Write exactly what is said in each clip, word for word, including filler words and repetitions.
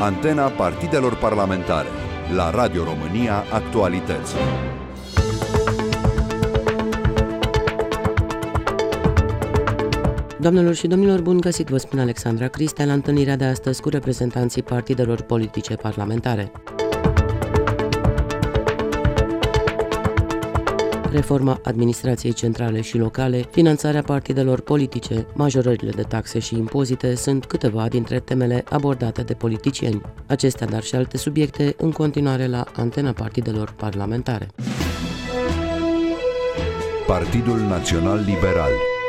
Antena partidelor parlamentare. La Radio România Actualități. Doamnelor și domnilor, bun găsit, vă spune Alexandra Cristea la întâlnirea de astăzi cu reprezentanții partidelor politice parlamentare. Reforma administrației centrale și locale, finanțarea partidelor politice, majorările de taxe și impozite sunt câteva dintre temele abordate de politicieni. Acestea, dar și alte subiecte, în continuare la Antena partidelor parlamentare. Partidul Național Liberal.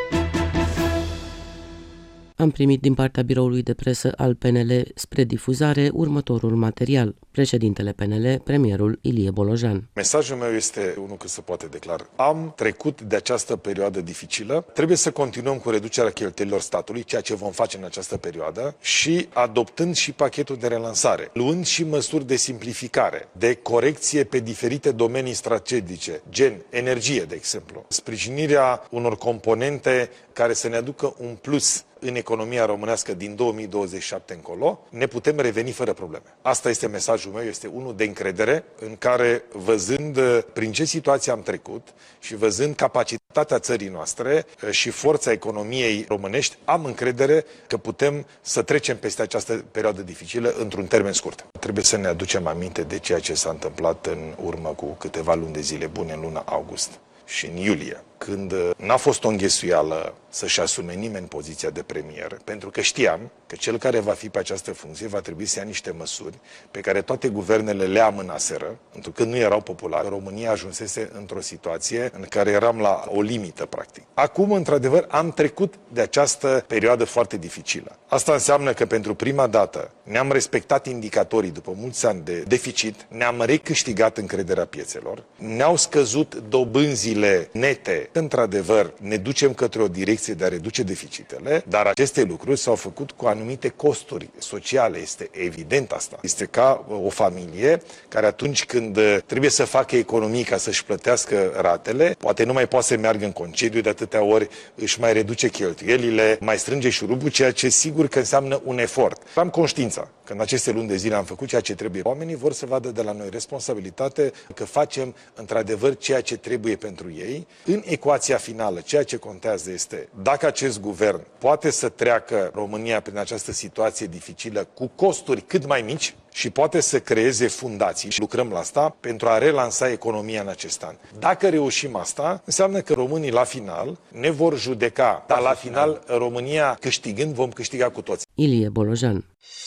Am primit din partea biroului de presă al P N L spre difuzare următorul material. Președintele P N L, premierul Ilie Bolojan. Mesajul meu este unul cât se poate declara. Am trecut de această perioadă dificilă. Trebuie să continuăm cu reducerea cheltuielilor statului, ceea ce vom face în această perioadă, și adoptând și pachetul de relansare, luând și măsuri de simplificare, de corecție pe diferite domenii strategice, gen energie, de exemplu, sprijinirea unor componente care să ne aducă un plus în economia românească din două mii douăzeci și șapte încolo, ne putem reveni fără probleme. Asta este mesajul meu, este unul de încredere, în care, văzând prin ce situație am trecut și văzând capacitatea țării noastre și forța economiei românești, am încredere că putem să trecem peste această perioadă dificilă într-un termen scurt. Trebuie să ne aducem aminte de ceea ce s-a întâmplat în urmă cu câteva luni de zile bune, în luna august și în iulie, când n-a fost o înghesuială să-și asume nimeni poziția de premier, pentru că știam că cel care va fi pe această funcție va trebui să ia niște măsuri pe care toate guvernele le amânaseră, pentru că nu erau populare. România ajunsese într-o situație în care eram la o limită, practic. Acum, într-adevăr, am trecut de această perioadă foarte dificilă. Asta înseamnă că pentru prima dată ne-am respectat indicatorii după mulți ani de deficit, ne-am recâștigat încrederea piețelor, ne-au scăzut dobânzile nete. Într-adevăr, ne ducem către o direcție de a reduce deficitele, dar aceste lucruri s-au făcut cu anumite costuri sociale. Este evident asta. Este ca o familie care atunci când trebuie să facă economii ca să-și plătească ratele, poate nu mai poate să meargă în concediu de atâtea ori, își mai reduce cheltuielile, mai strânge șurubul, ceea ce sigur că înseamnă un efort. Am conștiința că în aceste luni de zile am făcut ceea ce trebuie. Oamenii vor să vadă de la noi responsabilitate, că facem într-adevăr ceea ce trebuie pentru ei. În ecuația finală, ceea ce contează este dacă acest guvern poate să treacă România prin această situație dificilă cu costuri cât mai mici și poate să creeze fundații, și lucrăm la asta, pentru a relansa economia în acest an. Dacă reușim asta, înseamnă că românii la final ne vor judeca, dar la final România câștigând vom câștiga cu toți. Ilie Bolojan.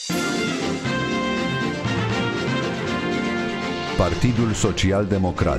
Partidul Social Democrat.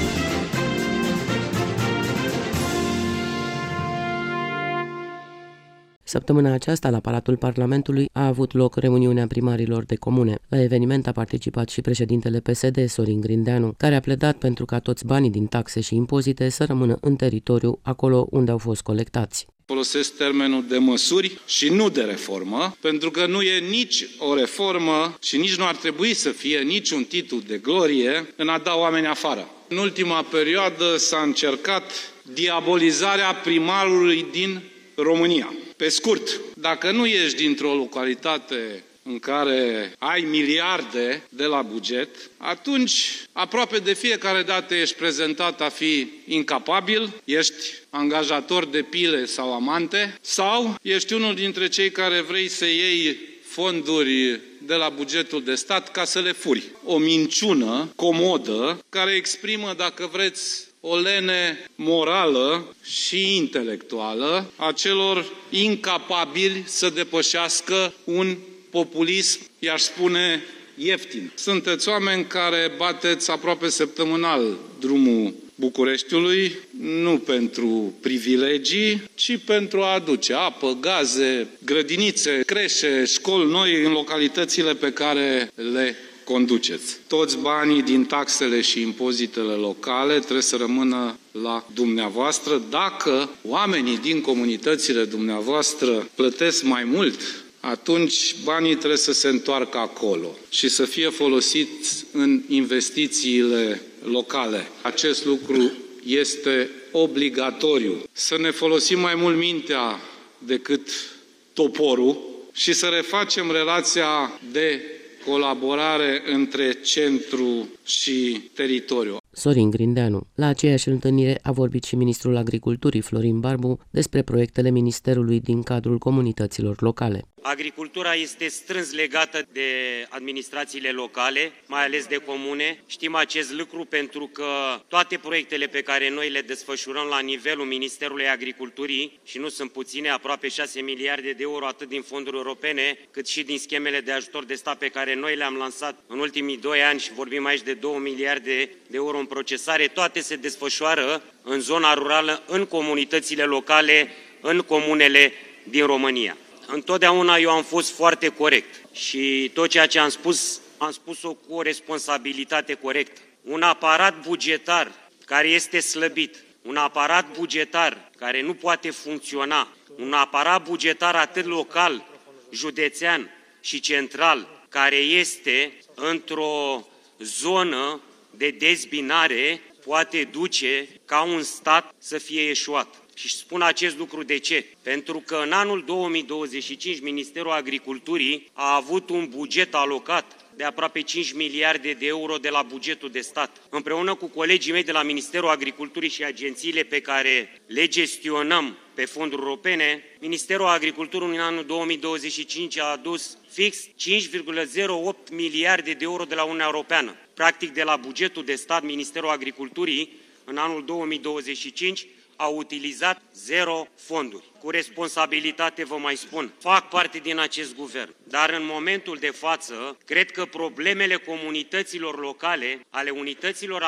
Săptămâna aceasta, la Palatul Parlamentului, a avut loc reuniunea primarilor de comune. La eveniment a participat și președintele P S D, Sorin Grindeanu, care a pledat pentru ca toți banii din taxe și impozite să rămână în teritoriu, acolo unde au fost colectați. Folosesc termenul de măsuri și nu de reformă, pentru că nu e nici o reformă și nici nu ar trebui să fie niciun titlu de glorie în a da oameni afară. În ultima perioadă s-a încercat diabolizarea primarului din România. Pe scurt, dacă nu ești dintr-o localitate în care ai miliarde de la buget, atunci aproape de fiecare dată ești prezentat a fi incapabil, ești angajator de pile sau amante, sau ești unul dintre cei care vrei să iei fonduri de la bugetul de stat ca să le furi. O minciună comodă care exprimă, dacă vreți, o lene morală și intelectuală a celor incapabili să depășească un populism, i-aș spune, ieftin. Sunteți oameni care bateți aproape săptămânal drumul Bucureștiului, nu pentru privilegii, ci pentru a aduce apă, gaze, grădinițe, creșe, școli noi în localitățile pe care le conduceți. Toți banii din taxele și impozitele locale trebuie să rămână la dumneavoastră. Dacă oamenii din comunitățile dumneavoastră plătesc mai mult, atunci banii trebuie să se întoarcă acolo și să fie folosiți în investițiile locale. Acest lucru este obligatoriu. Să ne folosim mai mult mintea decât toporul și să refacem relația de colaborare între centru și teritoriu. Sorin Grindeanu. La aceeași întâlnire a vorbit și ministrul Agriculturii Florin Barbu despre proiectele ministerului din cadrul comunităților locale. Agricultura este strâns legată de administrațiile locale, mai ales de comune. Știm acest lucru pentru că toate proiectele pe care noi le desfășurăm la nivelul Ministerului Agriculturii, și nu sunt puține, aproape șase miliarde de euro, atât din fonduri europene, cât și din schemele de ajutor de stat pe care noi le-am lansat în ultimii doi ani și vorbim aici de două miliarde de euro în procesare, toate se desfășoară în zona rurală, în comunitățile locale, în comunele din România. Întotdeauna eu am fost foarte corect și tot ceea ce am spus, am spus-o cu o responsabilitate corectă. Un aparat bugetar care este slăbit, un aparat bugetar care nu poate funcționa, un aparat bugetar atât local, județean și central, care este într-o zonă de dezbinare, poate duce ca un stat să fie eșuat. Și spun acest lucru de ce? Pentru că în anul două mii douăzeci și cinci Ministerul Agriculturii a avut un buget alocat de aproape cinci miliarde de euro de la bugetul de stat. Împreună cu colegii mei de la Ministerul Agriculturii și agențiile pe care le gestionăm pe fonduri europene, Ministerul Agriculturii în anul două mii douăzeci și cinci a adus fix cinci virgulă zero opt miliarde de euro de la Uniunea Europeană. Practic, de la bugetul de stat, Ministerul Agriculturii în anul două mii douăzeci și cinci a utilizat zero fonduri. Cu responsabilitate vă mai spun, fac parte din acest guvern, dar în momentul de față, cred că problemele comunităților locale, ale unităților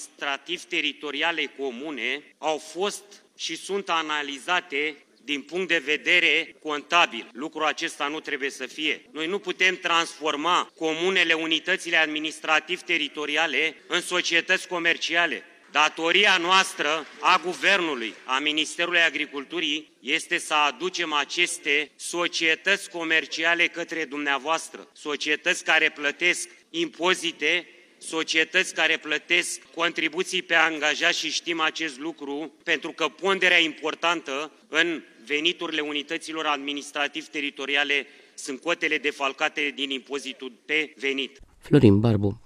administrativ-teritoriale comune, au fost și sunt analizate din punct de vedere contabil. Lucrul acesta nu trebuie să fie. Noi nu putem transforma comunele, unitățile administrativ-teritoriale în societăți comerciale. Datoria noastră a Guvernului, a Ministerului Agriculturii, este să aducem aceste societăți comerciale către dumneavoastră, societăți care plătesc impozite, societăți care plătesc contribuții pe angajați și știm acest lucru, pentru că ponderea importantă în veniturile unităților administrativ-teritoriale sunt cotele defalcate din impozitul pe venit. Florin Barbu.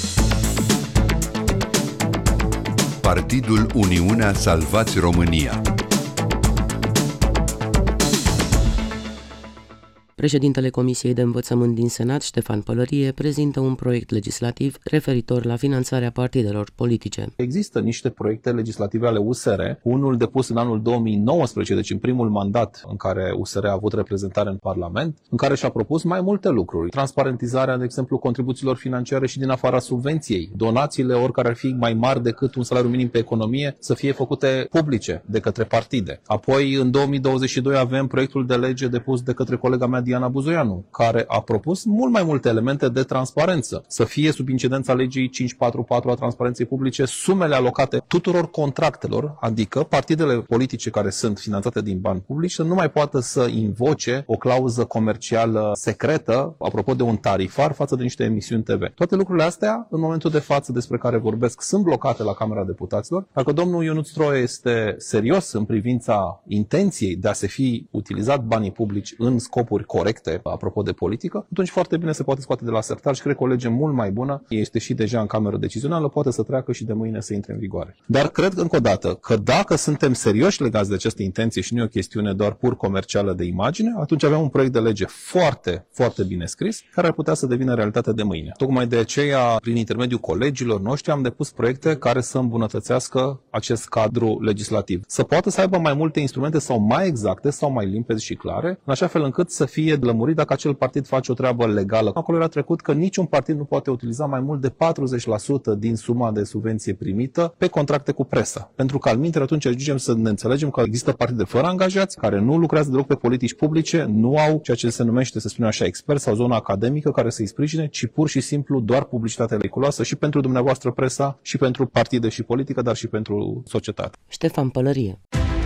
Partidul Uniunea Salvați România. Președintele Comisiei de Învățământ din Senat, Ștefan Pălărie, prezintă un proiect legislativ referitor la finanțarea partidelor politice. Există niște proiecte legislative ale U S R, unul depus în anul două mii nouăsprezece, deci în primul mandat în care U S R a avut reprezentare în Parlament, în care și-a propus mai multe lucruri. Transparentizarea, de exemplu, contribuțiilor financiare și din afara subvenției. Donațiile, oricare ar fi mai mari decât un salariu minim pe economie, să fie făcute publice de către partide. Apoi, în două mii douăzeci și doi avem proiectul de lege depus de către colega mea Diana Buzoianu, care a propus mult mai multe elemente de transparență. Să fie sub incidența legii cinci sute patruzeci și patru a transparenței publice sumele alocate tuturor contractelor, adică partidele politice care sunt finanțate din bani publici să nu mai poată să invoce o clauză comercială secretă, apropo de un tarifar față de niște emisiuni T V. Toate lucrurile astea, în momentul de față despre care vorbesc, sunt blocate la Camera Deputaților. Dacă domnul Ionuț Stroie este serios în privința intenției de a se fi utilizat banii publici în scopuri corecte, apropo de politică, atunci foarte bine se poate scoate de la sertar și cred că o lege mult mai bună, este și deja în cameră decizională, poate să treacă și de mâine să intre în vigoare. Dar cred încă o dată că dacă suntem serioși legați de această intenție și nu e o chestiune doar pur comercială de imagine, atunci avem un proiect de lege foarte, foarte bine scris, care ar putea să devină realitate de mâine. Tocmai de aceea, prin intermediul colegilor noștri, am depus proiecte care să îmbunătățească acest cadru legislativ. Să poată să aibă mai multe instrumente sau mai exacte sau mai limpezi și clare, în așa fel încât să fie lămurit dacă acel partid face o treabă legală. Acolo era trecut că niciun partid nu poate utiliza mai mult de patruzeci la sută din suma de subvenție primită pe contracte cu presa. Pentru că alminteri atunci ajungem să ne înțelegem că există partide fără angajați, care nu lucrează deloc pe politici publice, nu au ceea ce se numește, să spunem așa, expert sau zona academică care să-i sprijine, ci pur și simplu doar publicitatea periculoasă și pentru dumneavoastră presa, și pentru partide și politică, dar și pentru societate. Ștefan Pălărie.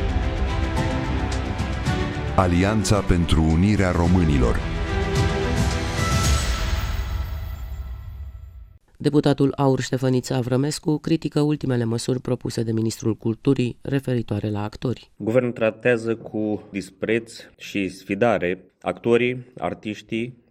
Alianța pentru Unirea Românilor. Deputatul Aur Ștefăniță Avrămescu critică ultimele măsuri propuse de Ministrul Culturii referitoare la actori. Guvernul tratează cu dispreț și sfidare actorii, artiștii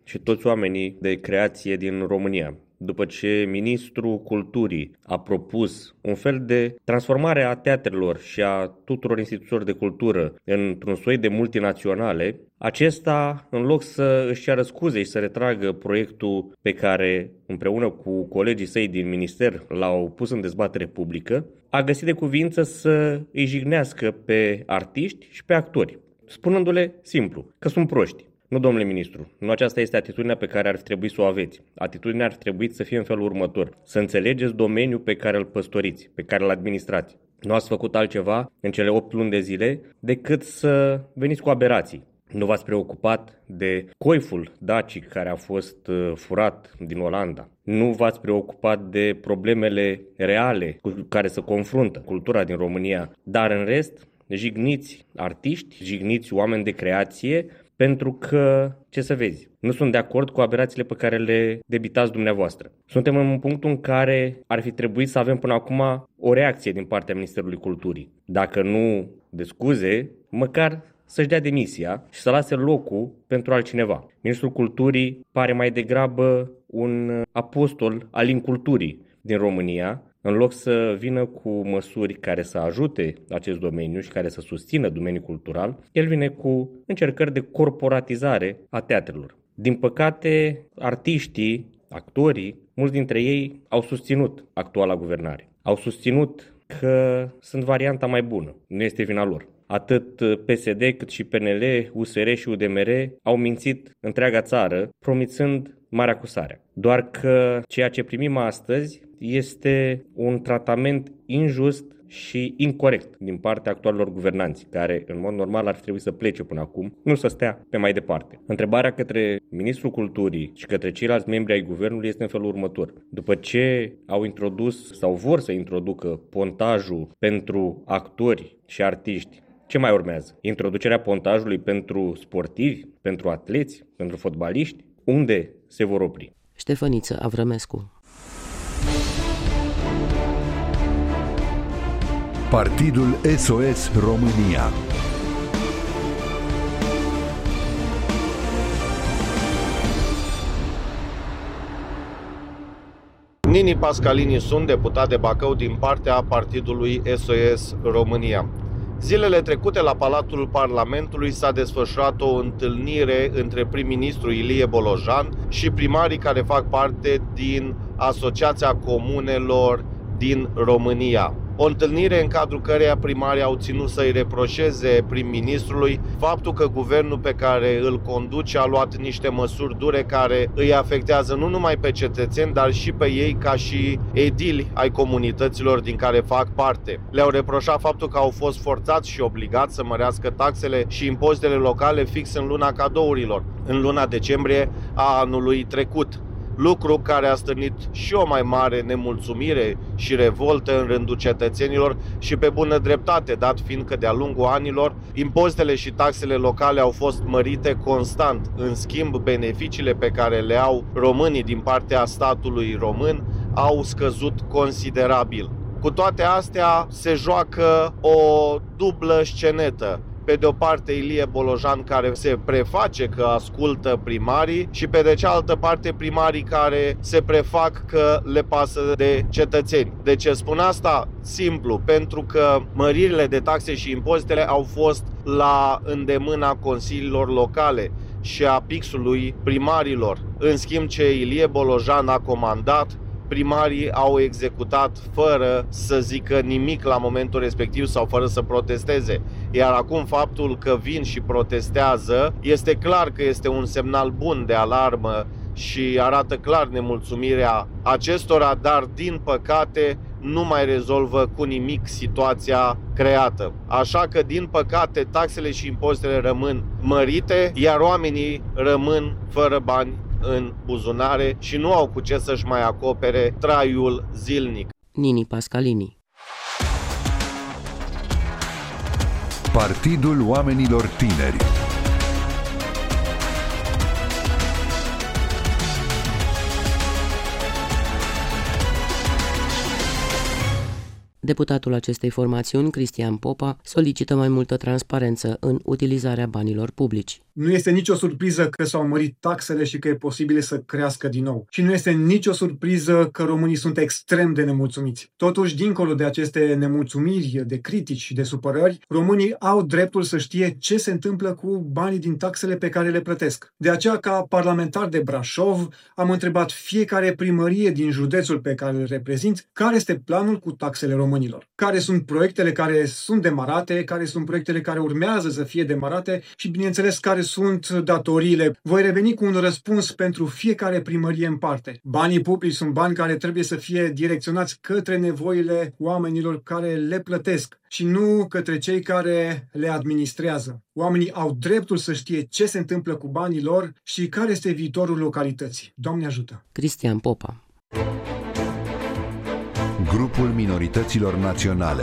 și toți oamenii de creație din România. După ce ministrul culturii a propus un fel de transformare a teatrelor și a tuturor instituțiilor de cultură într-un soi de multinaționale, acesta, în loc să își ceară scuze și să retragă proiectul pe care împreună cu colegii săi din minister l-au pus în dezbatere publică, a găsit de cuvință să îi jignească pe artiști și pe actori, spunându-le simplu că sunt proști. Nu, domnule ministru, nu aceasta este atitudinea pe care ar trebui să o aveți. Atitudinea ar trebui să fie în felul următor: să înțelegeți domeniul pe care îl păstoriți, pe care îl administrați. Nu ați făcut altceva în cele opt luni de zile decât să veniți cu aberații. Nu v-ați preocupat de coiful dacic care a fost furat din Olanda. Nu v-ați preocupat de problemele reale cu care se confruntă cultura din România. Dar în rest, jigniți artiști, jigniți oameni de creație, pentru că, ce să vezi, nu sunt de acord cu aberațiile pe care le debitați dumneavoastră. Suntem în punctul în care ar fi trebuit să avem până acum o reacție din partea Ministerului Culturii. Dacă nu de scuze, măcar să-și dea demisia și să lase locul pentru altcineva. Ministrul Culturii pare mai degrabă un apostol al inculturii din România, în loc să vină cu măsuri care să ajute acest domeniu și care să susțină domeniul cultural, el vine cu încercări de corporatizare a teatrelor. Din păcate, artiștii, actorii, mulți dintre ei au susținut actuala guvernare. Au susținut că sunt varianta mai bună, nu este vina lor. Atât P S D cât și P N L, U S R și U D M R au mințit întreaga țară, promițând marea acusare. Doar că ceea ce primim astăzi este un tratament injust și incorect din partea actualilor guvernanți, care în mod normal ar trebui să plece până acum, nu să stea pe mai departe. Întrebarea către Ministrul Culturii și către ceilalți membri ai guvernului este în felul următor: după ce au introdus sau vor să introducă pontajul pentru actori și artiști, ce mai urmează? Introducerea pontajului pentru sportivi, pentru atleți, pentru fotbaliști? Unde se vor opri? Ștefăniță Avrămescu. Partidul S O S România. Nini Pascalini, sunt deputat de Bacău din partea Partidului S O S România. Zilele trecute la Palatul Parlamentului s-a desfășurat o întâlnire între prim-ministru Ilie Bolojan și primarii care fac parte din Asociația Comunelor din România. O întâlnire în cadrul căreia primarii au ținut să-i reproșeze prim-ministrului faptul că guvernul pe care îl conduce a luat niște măsuri dure care îi afectează nu numai pe cetățeni, dar și pe ei ca și edili ai comunităților din care fac parte. Le-au reproșat faptul că au fost forțați și obligați să mărească taxele și impozitele locale fix în luna cadourilor, în luna decembrie a anului trecut. Lucru care a stârnit și o mai mare nemulțumire și revoltă în rândul cetățenilor și pe bună dreptate, dat fiind că de-a lungul anilor impozitele și taxele locale au fost mărite constant. În schimb, beneficiile pe care le au românii din partea statului român au scăzut considerabil. Cu toate astea se joacă o dublă scenetă. Pe de o parte Ilie Bolojan, care se preface că ascultă primarii, și pe de cealaltă parte primarii care se prefac că le pasă de cetățeni. De ce spun asta? Simplu, pentru că măririle de taxe și impozitele au fost la îndemâna consiliilor locale și a pixului primarilor. În schimb, ce Ilie Bolojan a comandat, primarii au executat fără să zică nimic la momentul respectiv sau fără să protesteze. Iar acum faptul că vin și protestează este clar că este un semnal bun de alarmă și arată clar nemulțumirea acestora, dar din păcate nu mai rezolvă cu nimic situația creată. Așa că din păcate taxele și impozitele rămân mărite, iar oamenii rămân fără bani în buzunare și nu au cu ce să-și mai acopere traiul zilnic. Nini Pascalini. Partidul Oamenilor Tineri. Deputatul acestei formațiuni, Cristian Popa, solicită mai multă transparență în utilizarea banilor publici. Nu este nicio surpriză că s-au mărit taxele și că e posibil să crească din nou. Și nu este nicio surpriză că românii sunt extrem de nemulțumiți. Totuși, dincolo de aceste nemulțumiri, de critici și de supărări, românii au dreptul să știe ce se întâmplă cu banii din taxele pe care le plătesc. De aceea, ca parlamentar de Brașov, am întrebat fiecare primărie din județul pe care îl reprezint care este planul cu taxele românilor. Care sunt proiectele care sunt demarate, care sunt proiectele care urmează să fie demarate și, bineînțeles, care sunt datoriile. Voi reveni cu un răspuns pentru fiecare primărie în parte. Banii publici sunt bani care trebuie să fie direcționați către nevoile oamenilor care le plătesc și nu către cei care le administrează. Oamenii au dreptul să știe ce se întâmplă cu banii lor și care este viitorul localității. Doamne ajută! Cristian Popa. Grupul minorităților naționale.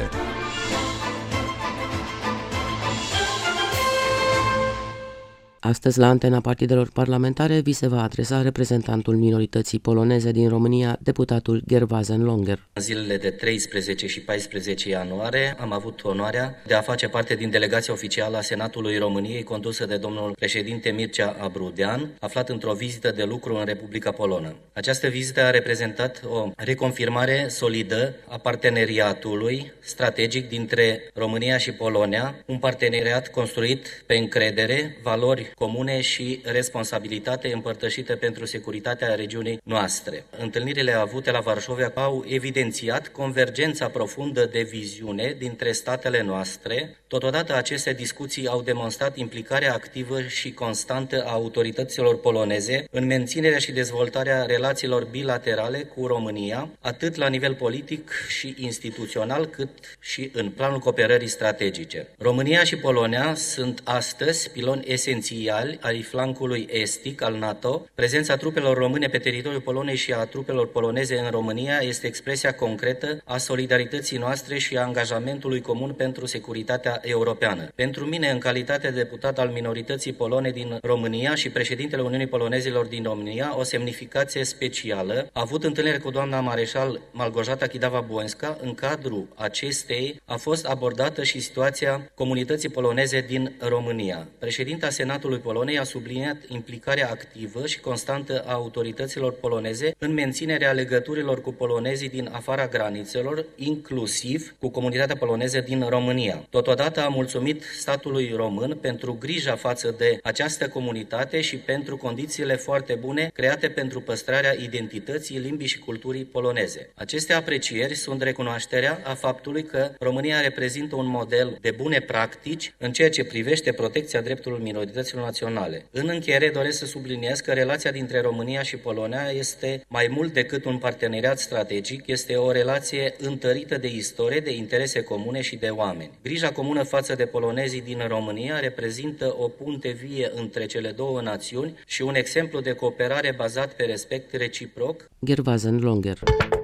Astăzi, la antena partidelor parlamentare, vi se va adresa reprezentantul minorității poloneze din România, deputatul Gervazen Longer. În zilele de treisprezece și paisprezece ianuarie am avut onoarea de a face parte din delegația oficială a Senatului României, condusă de domnul președinte Mircea Abrudean, aflat într-o vizită de lucru în Republica Polonă. Această vizită a reprezentat o reconfirmare solidă a parteneriatului strategic dintre România și Polonia, un parteneriat construit pe încredere, valori comune și responsabilitate împărtășită pentru securitatea regiunii noastre. Întâlnirile avute la Varșovia au evidențiat convergența profundă de viziune dintre statele noastre. Totodată, aceste discuții au demonstrat implicarea activă și constantă a autorităților poloneze în menținerea și dezvoltarea relațiilor bilaterale cu România, atât la nivel politic și instituțional, cât și în planul cooperării strategice. România și Polonia sunt astăzi piloni esențiali ai flancului estic al NATO. Prezența trupelor române pe teritoriul Poloniei și a trupelor poloneze în România este expresia concretă a solidarității noastre și a angajamentului comun pentru securitatea europeană. Pentru mine, în calitate de deputat al minorității polone din România și președintele Uniunii Polonezilor din România, o semnificație specială a avut întâlnire cu doamna mareșal Malgorzata Kidawa-Błońska. În cadrul acestei a fost abordată și situația comunității poloneze din România. Președinta Senatului Poloniei a subliniat implicarea activă și constantă a autorităților poloneze în menținerea legăturilor cu polonezii din afara granițelor, inclusiv cu comunitatea poloneză din România. Totodată a mulțumit statului român pentru grija față de această comunitate și pentru condițiile foarte bune create pentru păstrarea identității, limbii și culturii poloneze. Aceste aprecieri sunt recunoașterea a faptului că România reprezintă un model de bune practici în ceea ce privește protecția drepturilor minorităților naționale. În încheiere, doresc să subliniez că relația dintre România și Polonia este mai mult decât un parteneriat strategic, este o relație întărită de istorie, de interese comune și de oameni. Grija comună față de polonezii din România reprezintă o punte vie între cele două națiuni și un exemplu de cooperare bazat pe respect reciproc. Gervazen Longer.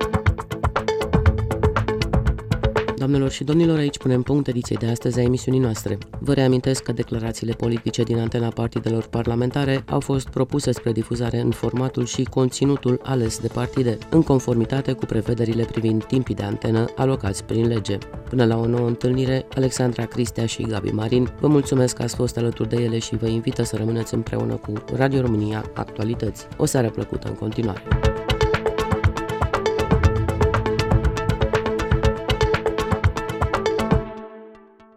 Doamnelor și domnilor, aici punem punct ediției de astăzi a emisiunii noastre. Vă reamintesc că declarațiile politice din antena partidelor parlamentare au fost propuse spre difuzare în formatul și conținutul ales de partide, în conformitate cu prevederile privind timpii de antenă alocați prin lege. Până la o nouă întâlnire, Alexandra Cristea și Gabi Marin vă mulțumesc că ați fost alături de ele și vă invită să rămâneți împreună cu Radio România Actualități. O seară plăcută în continuare!